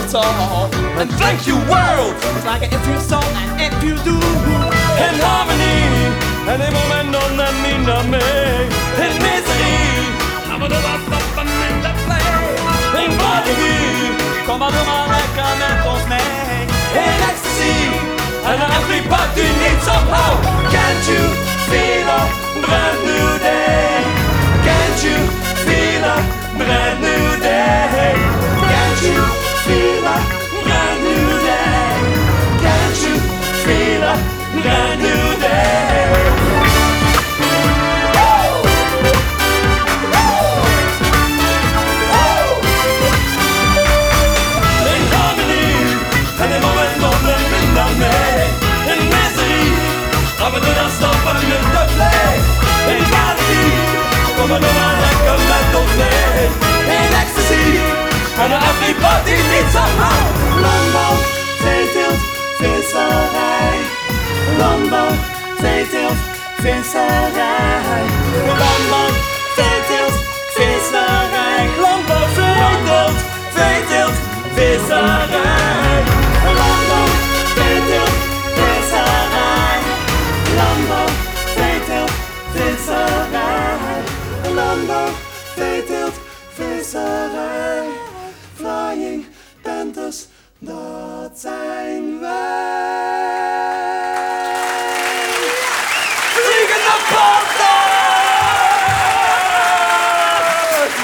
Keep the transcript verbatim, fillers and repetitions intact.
at all. And thank you world, it's like if you saw and if you do. In harmony, and a moment non a mina me. In misery, I'm a little up in the play. In body, kom maar doe maar lekker met ons mee. In ecstasy, and everybody needs somehow. Can't you feel a brand new day? Can't you feel a brand new day? Can't you feel a brand new day? Can't you feel a brand new day? In harmony, and a moment of the midnight. In misery, I'm a little stop and live the play. In reality, come on, come on, come on, don't play. In ecstasy, and everybody needs somehow. Landbouw, veeteelt, visserij. Landbouw, veeteelt, visserij. Landbouw, veeteelt, visserij. Landbouw, veeteelt, veeteelt, visserij. Landbouw, veeteelt, visserij. Landbouw, veeteelt, visserij. Landbouw, veeteelt, visserij. Flying Panthers, dat zijn wij.